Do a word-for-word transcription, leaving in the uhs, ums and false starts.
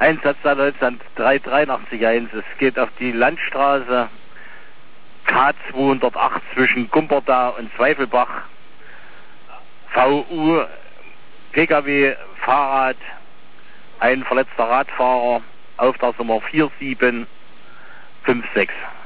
Einsatz Deutschland drei drei acht eins. Es geht auf die Landstraße K zweihundertacht zwischen Gumperda und Zweifelbach. V U, P K W, Fahrrad, ein verletzter Radfahrer, Auftragsnummer vier sieben fünf sechs.